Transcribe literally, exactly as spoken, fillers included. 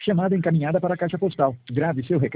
Chamada encaminhada para a caixa postal. Grave seu recado.